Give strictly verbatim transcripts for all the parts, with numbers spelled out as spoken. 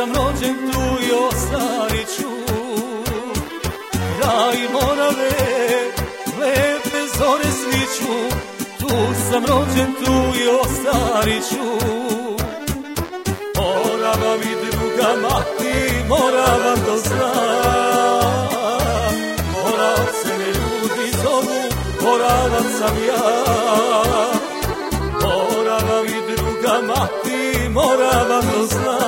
sam rođen tu i ostarit ću. Kraj Morave, lepe zore sviću, tu sam rođen tu i ostarit ću. Morava mi druga mati, Morava to zna, Morav se me ljudi zovu, Moravac sam ja. Morava mi druga mati, Morava to zna,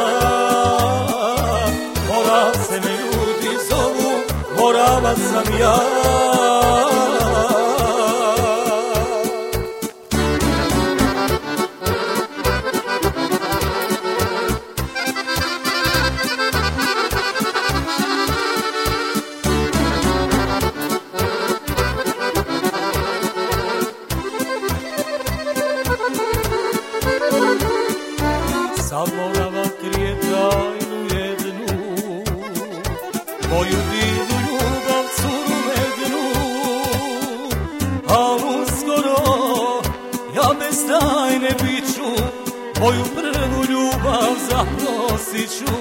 Morav se me ljudi zovu, Moravac sam ja. Sad Morava krije tajnu jednu, moju divnu ljubav, curu mednu, a uskoro ja bez tajne biću, moju prvu ljubav zaprosit ću.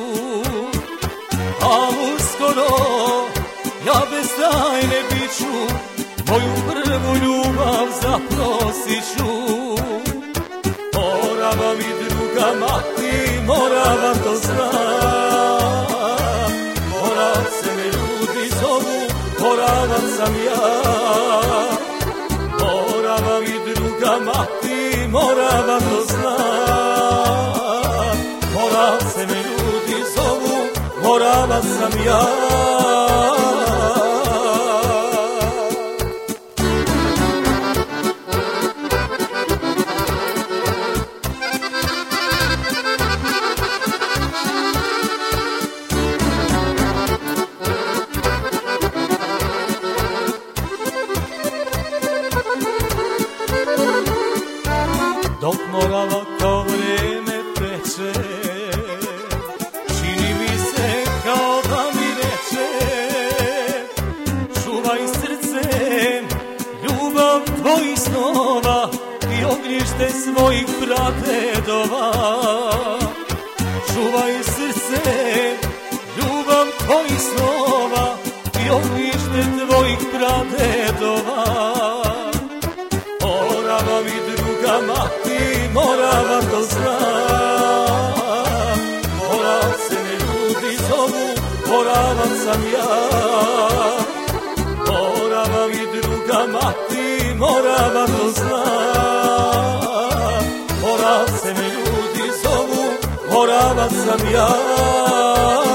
A uskoro ja bez tajne biću, moju prvu ljubav zaprosit ću. Morava mi druga mati, Morava to zna, Morav se me ljudi zovu, Moravac sam ja. Morava mi druga mati, Morava to zna, Morav se me ljudi zovu, Moravac sam ja. Dok Morava kao vreme teče, čini mi se kao da mi reče: čuvaj srcem ljubav tvojih snova i ognjište svojih pradedova. Čuvaj srcem ljubav tvojih snova i ognjište tvojih pradedova. Morava mi druga mati, Morava to zna, Morav se me ljudi zovu, Moravac sam ja. Morava mi druga mati, Morava to zna, Morav se me ljudi zovu, Moravac sam ja.